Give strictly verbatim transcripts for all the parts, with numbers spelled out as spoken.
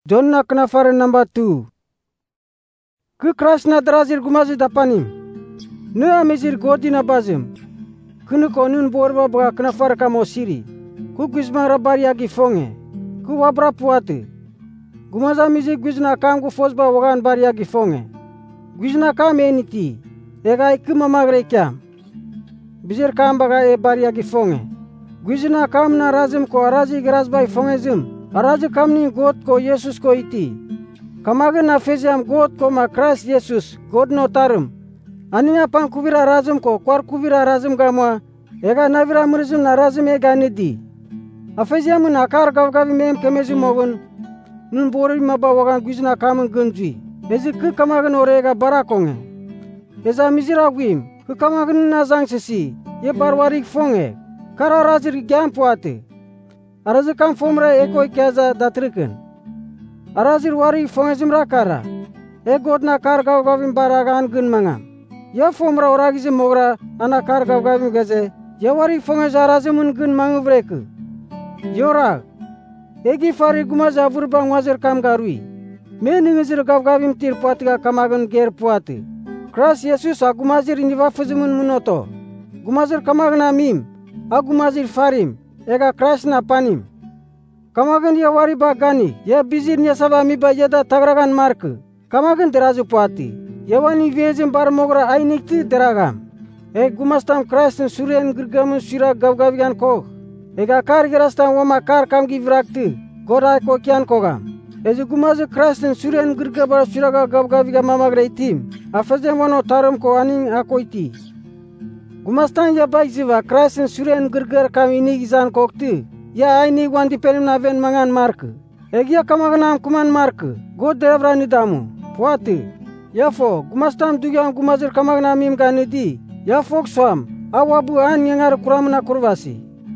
John na kenafaren number two. Ke Christ na drazir gumazi dapanim. Ne amezir godi na bazem. Kene konun borba baga kenafar kamo siri. Ku gizman rabari agi fonge. Ku wabra puate. Gumaza mizi gizna kam gu fosba wagan bari agi fonge. Gizna kam eniti. Egai ke mamagre kyam. Bizir kam baga e bari agi fonge. Gizna kam na razim ko arazi gras bai fonge zim. Arazi kam ni God ko Yesus ko iti. Kamagen na feziam God ko ma Christ Yesus God no tarum. Aninya pan kuvira razum ko kwar kuvira razum gamwa. Ega navira murizum na razum ega nidi. Afeziam na kar gav gavi mem kemezi mogun. Nun bori maba wagan gizna kamen gunjui. Ezi ke kamagen orega barakonge. Eza mizira gwim. Ke kamagen na zang sisi. Ye barwarik fonge. Kara razir gyam puate. Arazi kam fomra eko kyaza datriken. Arazir wari fongezim rakara. E god na kar gav gavim baragan gun mangam. Ya fomra oragizim mogra ana kar gav gavim gaze. Ya wari fongez arazimun gun mangu vreke. Yora. Egi fari gumaz avur bang wazir kam garui. Me ningezir gav gavim tir puatiga kamagan ger puati. Kras Yesus agumazir iniva fuzimun munoto. Gumazir kamagan amim. Agumazir farim. Ega Christ na panim. Kamagan ya wari bagani. Ya bizir nya saba mi ba yada tagragan mark. Kamagan derazu puati. Ya wani vezim bar mogra ainikti deragam. E gumastam Christ suryan girgamun sura gavgavigan ko. Ega kar gerastam wama kar kam givrakti. Gorai ko kian kogam. Ezi gumazu Christ suryan girgabar sura gavgaviga mamagra itim. Afazem wano tarum ko aning akoiti. Gumastan ya baik ziva Christ suryan girgar kam ini gizan kokti. Ya ini wandi perim na ven mangan mark. Egia kamaganam kuman mark. God devra ni damu. Puati. Ya fo gumastam dugyam gumazir kamaganam im ganidi. Ya fok swam. Awabu an yangar kuram na kurvasi.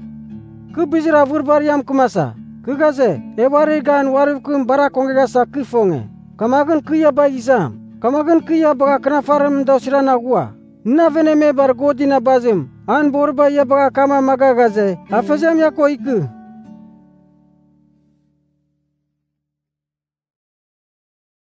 Ke bizira vurbar yam kumasa. Ke gaze. Ebari gan warif kum bara kongregasa ke fonge. Kamagan ke ya baik izam. Kamagan ke ya baga kenafaram dosira na gua. Na veneme bar godi na bazim. An borba ya baga kama maga gaze. Afazam ya ko iku.